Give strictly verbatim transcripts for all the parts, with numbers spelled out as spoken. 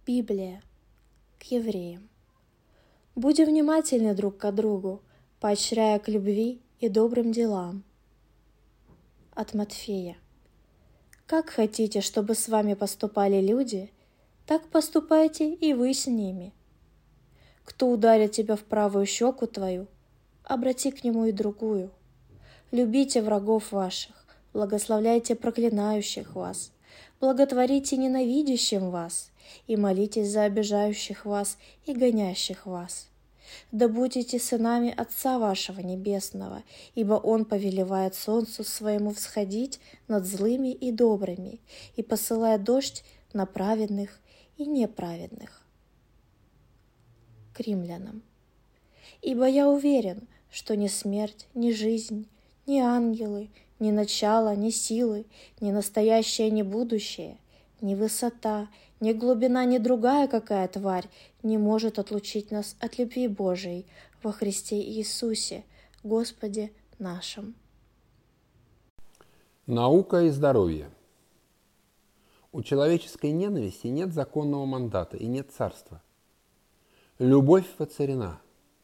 Библия. К евреям. Будем внимательны друг к другу, поощряя к любви и добрым делам. От Матфея. Как хотите, чтобы с вами поступали люди, так поступайте и вы с ними. Кто ударит тебя в правую щеку твою, обрати к нему и другую. Любите врагов ваших, благословляйте проклинающих вас, благотворите ненавидящим вас и молитесь за обижающих вас и гонящих вас. Да будете сынами Отца вашего Небесного, ибо Он повелевает солнцу своему всходить над злыми и добрыми и посылает дождь на праведных и неправедных. К римлянам. Ибо я уверен, что ни смерть, ни жизнь, ни ангелы, ни начало, ни силы, ни настоящее, ни будущее, ни высота, ни глубина, ни другая какая тварь не может отлучить нас от любви Божией во Христе Иисусе, Господе нашим. Наука и здоровье. У человеческой ненависти нет законного мандата и нет царства. Любовь воцарена.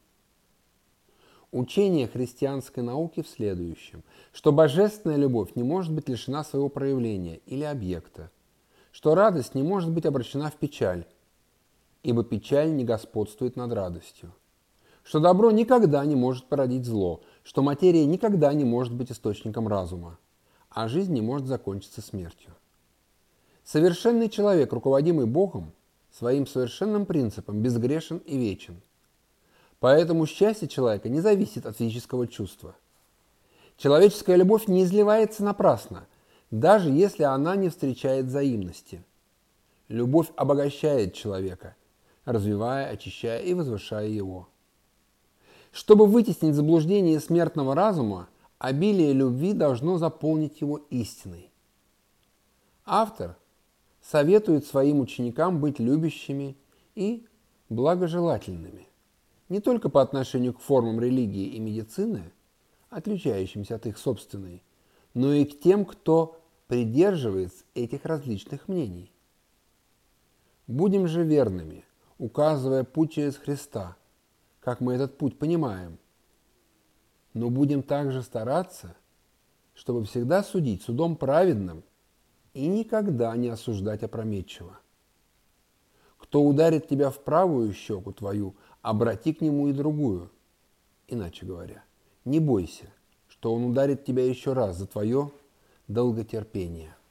Учение христианской науки в следующем, что божественная любовь не может быть лишена своего проявления или объекта, что радость не может быть обращена в печаль, ибо печаль не господствует над радостью, что добро никогда не может породить зло, что материя никогда не может быть источником разума, а жизнь не может закончиться смертью. Совершенный человек, руководимый Богом, своим совершенным принципом безгрешен и вечен. Поэтому счастье человека не зависит от физического чувства. Человеческая любовь не изливается напрасно, даже если она не встречает взаимности. Любовь обогащает человека, развивая, очищая и возвышая его. Чтобы вытеснить заблуждение смертного разума, обилие любви должно заполнить его истиной. Автор советует своим ученикам быть любящими и благожелательными, не только по отношению к формам религии и медицины, отличающимся от их собственной, но и к тем, кто придерживается этих различных мнений. Будем же верными, указывая путь через Христа, как мы этот путь понимаем, но будем также стараться, чтобы всегда судить судом праведным и никогда не осуждать опрометчиво. Кто ударит тебя в правую щеку твою, обрати к нему и другую. Иначе говоря, не бойся, что он ударит тебя еще раз за твое долготерпение.